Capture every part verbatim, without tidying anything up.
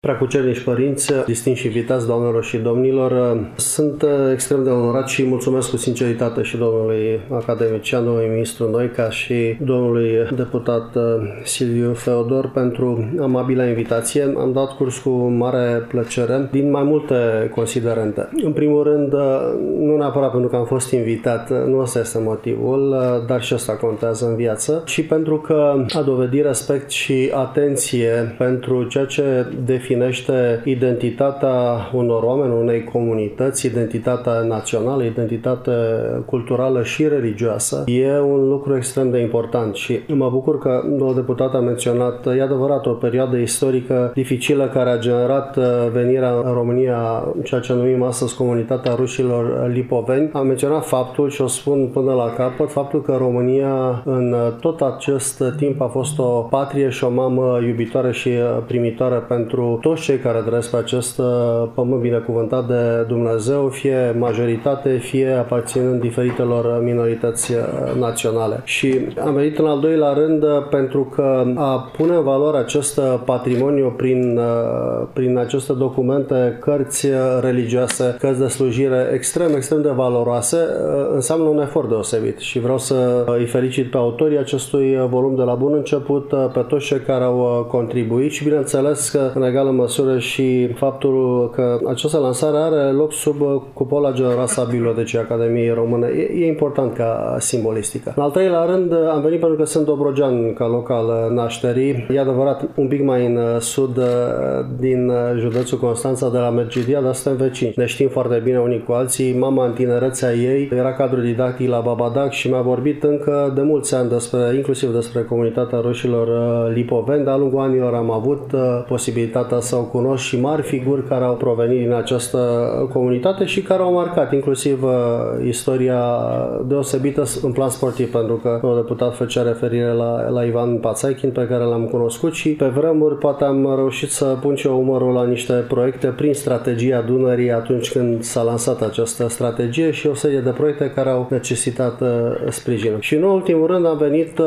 Preacucernici părinți, distinși invitați, doamnelor și domnilor, sunt extrem de onorat și mulțumesc cu sinceritate și domnului academician, domnului ministru Noica și domnului deputat Silviu Feodor pentru amabila invitație. Am dat curs cu mare plăcere din mai multe considerente. În primul rând, nu neapărat pentru că am fost invitat, nu ăsta este motivul, dar și ăsta contează în viață, și pentru că a dovedi respect și atenție pentru ceea ce definește definește identitatea unor oameni, unei comunități, identitatea națională, identitatea culturală și religioasă, e un lucru extrem de important și mă bucur că domnul deputat a menționat, e adevărat, o perioadă istorică dificilă care a generat venirea în România, ceea ce numim astăzi comunitatea rușilor lipoveni. Am menționat faptul, și o spun până la capăt, faptul că România în tot acest timp a fost o patrie și o mamă iubitoare și primitoare pentru toți cei care trăiesc pe acest pământ binecuvântat de Dumnezeu, fie majoritate, fie aparținând diferitelor minorități naționale. Și am venit în al doilea rând pentru că a pune în valoare acest patrimoniu prin, prin aceste documente, cărți religioase, cărți de slujire extrem, extrem de valoroase, înseamnă un efort deosebit și vreau să îi felicit pe autorii acestui volum de la bun început, pe toți cei care au contribuit și bineînțeles că în egală măsură și faptul că această lansare are loc sub cupola generoasă a Bibliotecii Academiei Române. E, e important ca simbolistică. În al treilea rând, am venit pentru că sunt dobrogean ca local nașterii. E adevărat, un pic mai în sud din județul Constanța, de la Mergidia, dar suntem vecini. Ne știm foarte bine unii cu alții. Mama în tinerețea ei era cadru didactic la Babadac și mi-a vorbit încă de mulți ani despre, inclusiv despre comunitatea rușilor lipoveni. De-a lungul anilor am avut posibilitatea să o cunosc și mari figuri care au provenit din această comunitate și care au marcat inclusiv istoria deosebită în plan sportiv, pentru că un deputat făcea referire la, la Ivan Pațaichin, pe care l-am cunoscut și pe vremuri poate am reușit să pun și eu umărul la niște proiecte prin strategia Dunării atunci când s-a lansat această strategie și o serie de proiecte care au necesitat sprijin. Și în ultimul rând am venit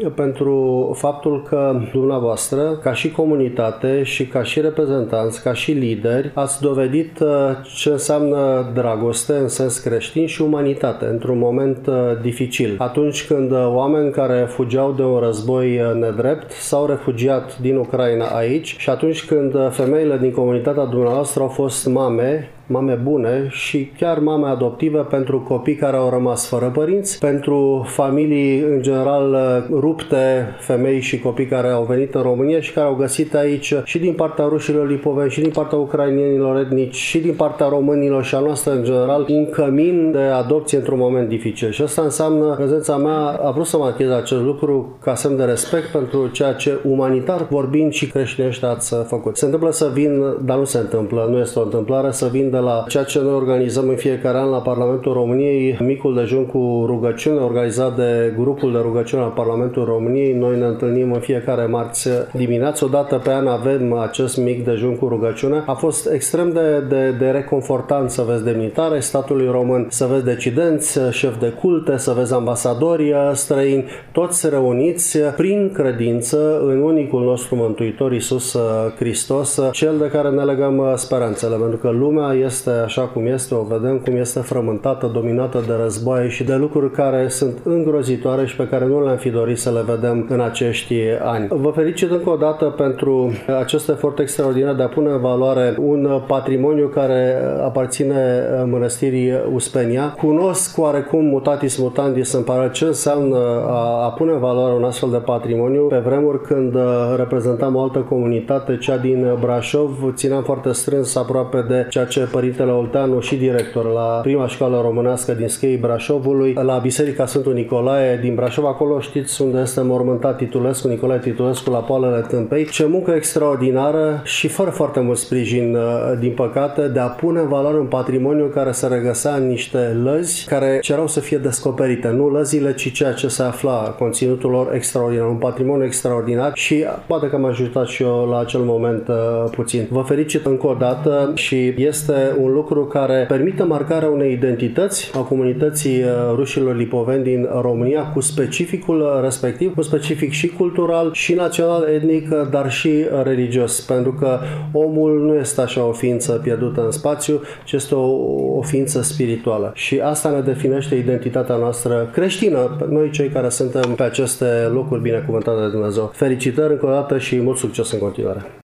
pentru faptul că dumneavoastră, ca și comunitate și ca și reprezentanți, ca și lideri, ați dovedit ce înseamnă dragoste în sens creștin și umanitate într-un moment dificil. Atunci când oameni care fugeau de un război nedrept s-au refugiat din Ucraina aici și atunci când femeile din comunitatea dumneavoastră au fost mame, mame bune și chiar mame adoptive pentru copii care au rămas fără părinți, pentru familii în general rupte, femei și copii care au venit în România și care au găsit aici și din partea rușilor lipoveni și din partea ucrainienilor etnici și din partea românilor și a noastră în general un cămin de adopție într-un moment dificil. Și asta înseamnă, prezența mea a vrut să marchez acest lucru ca semn de respect pentru ceea ce umanitar vorbind și creștinește ați făcut. Se întâmplă să vin, dar nu se întâmplă, nu este o întâmplare, să vin de la ceea ce noi organizăm în fiecare an la Parlamentul României, micul dejun cu rugăciune, organizat de grupul de rugăciune al Parlamentului României. Noi ne întâlnim în fiecare marți dimineață, o dată pe an avem acest mic dejun cu rugăciune. A fost extrem de, de, de reconfortant să vezi demnitare statului român, să vezi decidenți, șefi de culte, să vezi ambasadori străini, toți reuniți prin credință în unicul nostru Mântuitor Iisus Hristos, cel de care ne legăm speranțele, pentru că lumea este așa cum este, o vedem cum este frământată, dominată de războaie și de lucruri care sunt îngrozitoare și pe care nu le-am fi dorit să le vedem în acești ani. Vă felicit încă o dată pentru acest efort extraordinar de a pune în valoare un patrimoniu care aparține mănăstirii Uspenia. Cunosc oarecum mutatis mutandis în paralel ce înseamnă a, a pune în valoare un astfel de patrimoniu. Pe vremuri când reprezentam o altă comunitate, cea din Brașov, țineam foarte strâns aproape de ceea ce Părintele Olteanu, și director la prima școală românească din Scheii Brașovului, la Biserica Sfântul Nicolae din Brașov, acolo știți unde este mormântat Titulescu, Nicolae Titulescu, la poalele Tâmpei. Ce muncă extraordinară și fără foarte mult sprijin, din păcate, de a pune în valoare un patrimoniu care se regăsea în niște lăzi care cerau să fie descoperite. Nu lăzile, ci ceea ce se afla, conținutul lor extraordinar, un patrimoniu extraordinar și poate că m-a ajutat și eu la acel moment puțin. Vă felicit încă o dată și este un lucru care permite marcarea unei identități a comunității rușilor lipoveni din România cu specificul respectiv, cu specific și cultural, și național, etnic, dar și religios, pentru că omul nu este așa o ființă pierdută în spațiu, ci este o, o ființă spirituală. Și asta ne definește identitatea noastră creștină, noi cei care suntem pe aceste locuri binecuvântate de Dumnezeu. Felicitări încă o dată și mult succes în continuare!